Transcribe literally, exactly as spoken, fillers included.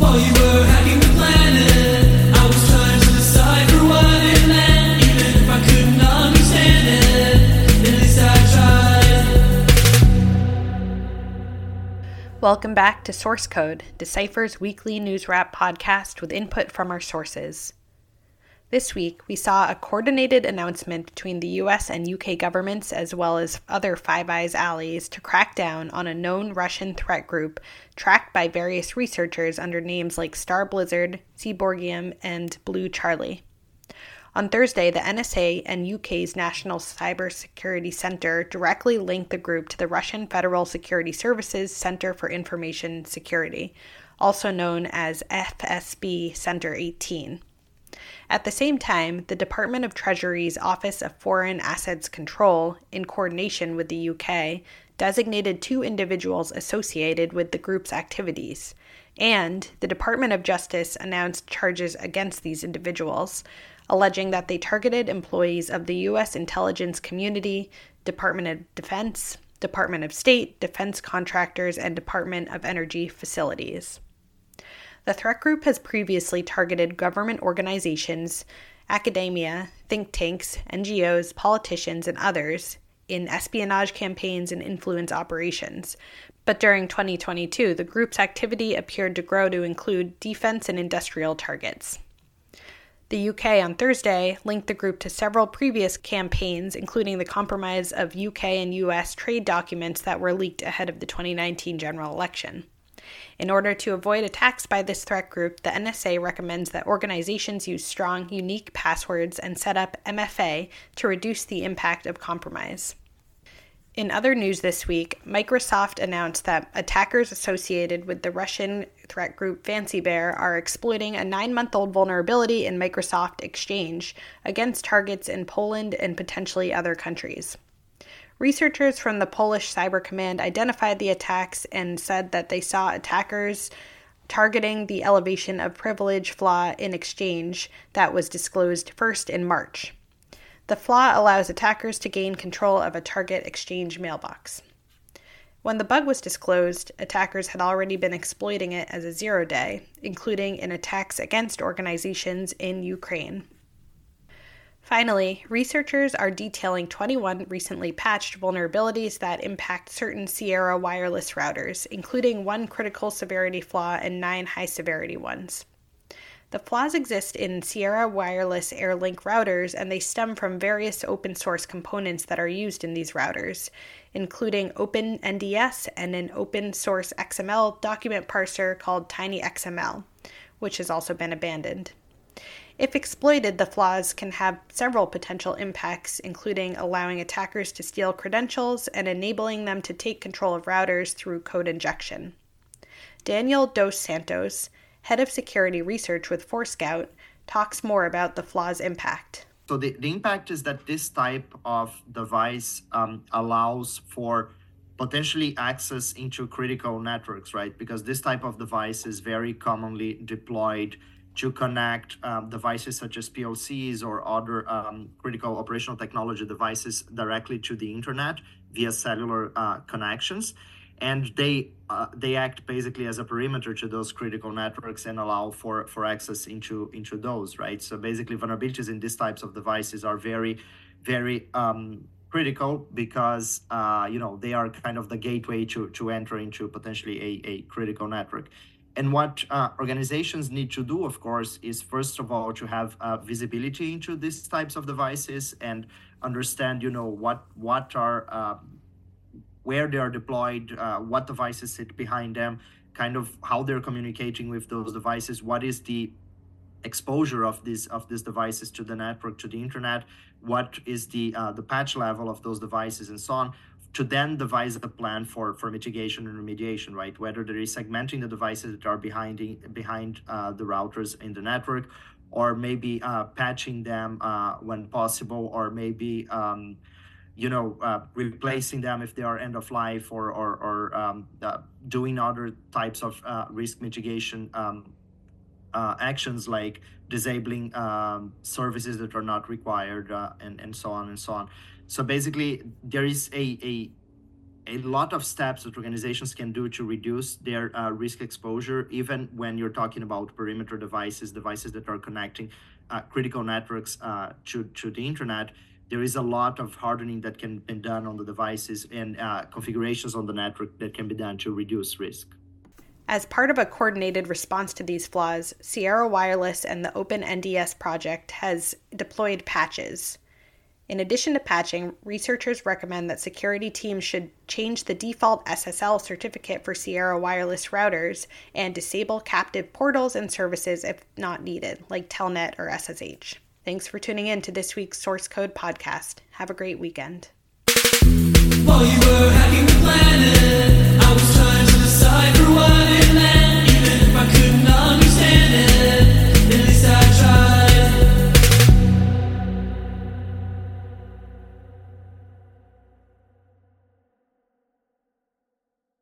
While you were hacking the planet, I was trying to decipher what it meant. Even if I couldn't understand it, at least I tried. Welcome back to Source Code, Decipher's weekly news wrap podcast with input from our sources. This week, we saw a coordinated announcement between the U S and U K governments as well as other Five Eyes allies to crack down on a known Russian threat group tracked by various researchers under names like Star Blizzard, Seaborgium, and Blue Charlie. On Thursday, the N S A and U K's National Cybersecurity Center directly linked the group to the Russian Federal Security Services Center for Information Security, also known as F S B Center eighteen. At the same time, the Department of Treasury's Office of Foreign Assets Control, in coordination with the U K, designated two individuals associated with the group's activities, and the Department of Justice announced charges against these individuals, alleging that they targeted employees of the U S intelligence community, Department of Defense, Department of State, defense contractors, and Department of Energy facilities. The threat group has previously targeted government organizations, academia, think tanks, N G Os, politicians, and others in espionage campaigns and influence operations. But during twenty twenty-two, the group's activity appeared to grow to include defense and industrial targets. The U K on Thursday linked the group to several previous campaigns, including the compromise of U K and U S trade documents that were leaked ahead of the twenty nineteen general election. In order to avoid attacks by this threat group, the N S A recommends that organizations use strong, unique passwords and set up M F A to reduce the impact of compromise. In other news this week, Microsoft announced that attackers associated with the Russian threat group Fancy Bear are exploiting a nine-month-old vulnerability in Microsoft Exchange against targets in Poland and potentially other countries. Researchers from the Polish Cyber Command identified the attacks and said that they saw attackers targeting the elevation of privilege flaw in Exchange that was disclosed first in March. The flaw allows attackers to gain control of a target Exchange mailbox. When the bug was disclosed, attackers had already been exploiting it as a zero-day, including in attacks against organizations in Ukraine. Finally, researchers are detailing twenty-one recently patched vulnerabilities that impact certain Sierra wireless routers, including one critical severity flaw and nine high-severity ones. The flaws exist in Sierra Wireless AirLink routers, and they stem from various open-source components that are used in these routers, including OpenNDS and an open-source X M L document parser called TinyXML, which has also been abandoned. If exploited, the flaws can have several potential impacts, including allowing attackers to steal credentials and enabling them to take control of routers through code injection. Daniel Dos Santos, head of security research with Forescout, talks more about the flaws' impact. So the, the impact is that this type of device um, allows for potentially access into critical networks, right? Because this type of device is very commonly deployed to connect um, devices such as P L Cs or other um, critical operational technology devices directly to the internet via cellular uh, connections. And they uh, they act basically as a perimeter to those critical networks and allow for, for access into, into those, right? So basically vulnerabilities in these types of devices are very, very um, critical because, uh, you know, they are kind of the gateway to, to enter into potentially a, a critical network. And what uh, organizations need to do, of course, is first of all to have uh, visibility into these types of devices and understand, you know, what what are uh, where they are deployed, uh, what devices sit behind them, kind of how they're communicating with those devices, what is the exposure of these of these devices to the network, to the internet, what is the uh, the patch level of those devices, and so on, to then devise a plan for, for mitigation and remediation, right? Whether there is segmenting the devices that are behind, behind uh, the routers in the network, or maybe uh, patching them uh, when possible, or maybe, um, you know, uh, replacing them if they are end of life, or, or, or um, uh, doing other types of uh, risk mitigation um, uh, actions like disabling um, services that are not required, uh, and, and so on and so on. So basically, there is a, a a lot of steps that organizations can do to reduce their uh, risk exposure, even when you're talking about perimeter devices, devices that are connecting uh, critical networks uh, to, to the internet. There is a lot of hardening that can be done on the devices and uh, configurations on the network that can be done to reduce risk. As part of a coordinated response to these flaws, Sierra Wireless and the Open N D S project has deployed patches. In addition to patching, researchers recommend that security teams should change the default S S L certificate for Sierra Wireless routers and disable captive portals and services if not needed, like Telnet or S S H. Thanks for tuning in to this week's Source Code podcast. Have a great weekend. While you were hacking the planet